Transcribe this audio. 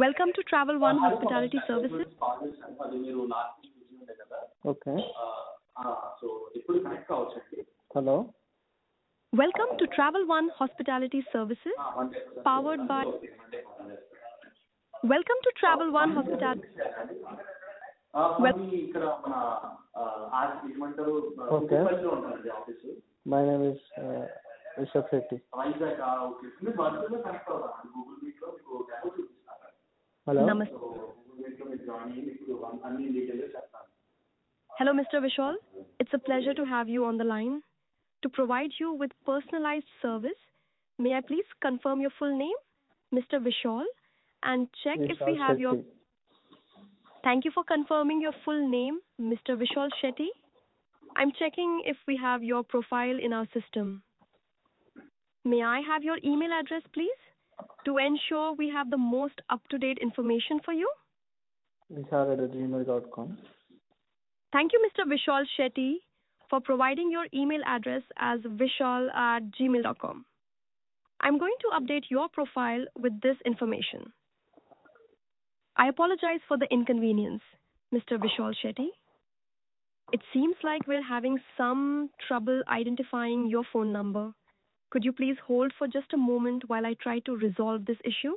Welcome to Travel One Hospitality Services. Okay hello Welcome to Travel One Hospitality Services, powered by. Welcome to Travel One Hospitality. Okay my name is Rishabh Shetty. Hello Namaste. Hello, Mr. Vishal. It's a pleasure to have you on the line. To provide you with personalized service, may I please confirm your full name, Mr. Vishal, and check if we have your. Thank you for confirming your full name, Mr. Vishal Shetty. I'm checking if we have your profile in our system. May I have your email address, please, to ensure we have the most up-to-date information for you? vishal@gmail.com. Thank you, Mr. Vishal Shetty, for providing your email address as vishal@gmail.com. I'm going to update your profile with this information. I apologize for the inconvenience, Mr. Vishal Shetty. It seems like we're having some trouble identifying your phone number. Could you please hold for just a moment while I try to resolve this issue?